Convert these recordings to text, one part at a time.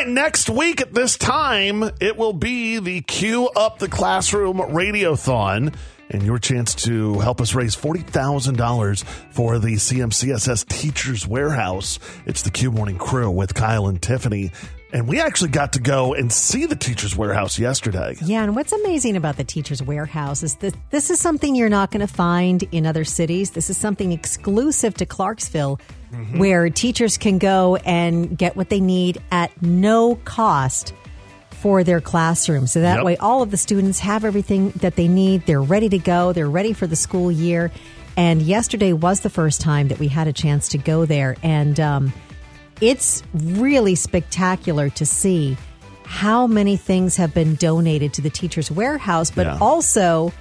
right, next week at this time, it will be the Cue Up the Classroom Radiothon, and your chance to help us raise $40,000 for the CMCSS Teachers Warehouse. It's the Cue Morning Crew with Kyle and Tiffany. And we actually got to go and see the Teachers Warehouse yesterday. Yeah, and what's amazing about the Teachers Warehouse is that this is something you're not going to find in other cities. This is something exclusive to Clarksville, where teachers can go and get what they need at no cost for their classroom. So that way, all of the students have everything that they need. They're ready to go. They're ready for the school year. And yesterday was the first time that we had a chance to go there. And it's really spectacular to see how many things have been donated to the Teachers Warehouse, but also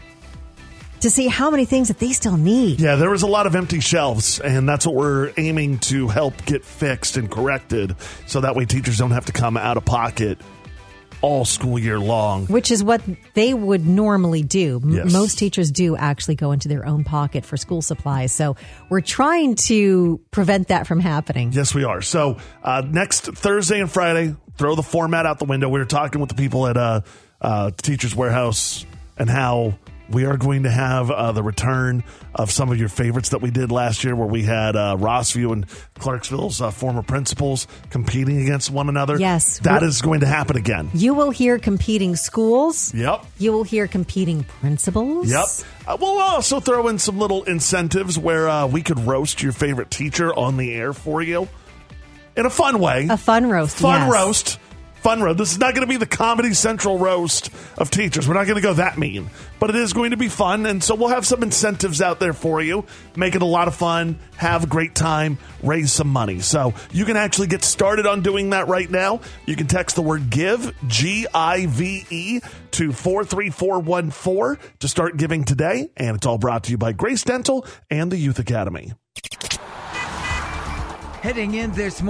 to see how many things that they still need. Yeah, there was a lot of empty shelves, and that's what we're aiming to help get fixed and corrected, so that way teachers don't have to come out of pocket all school year long. Which is what they would normally do. Yes. Most teachers do actually go into their own pocket for school supplies. So we're trying to prevent that from happening. Yes, we are. So next Thursday and Friday, throw the format out the window. We were talking with the people at Teachers Warehouse and how we are going to have the return of some of your favorites that we did last year, where we had Rossview and Clarksville's former principals competing against one another. Yes. That is going to happen again. You will hear competing schools. Yep. You will hear competing principals. Yep. We'll also throw in some little incentives where we could roast your favorite teacher on the air for you in a fun way. A fun roast. Fun roast. Fun roast. This is not going to be the Comedy Central roast of teachers. We're not going to go that mean. But it is going to be fun, and so we'll have some incentives out there for you. Make it a lot of fun. Have a great time. Raise some money. So you can actually get started on doing that right now. You can text the word GIVE, G-I-V-E, to 43414 to start giving today. And it's all brought to you by Grace Dental and the Youth Academy. Heading in this morning.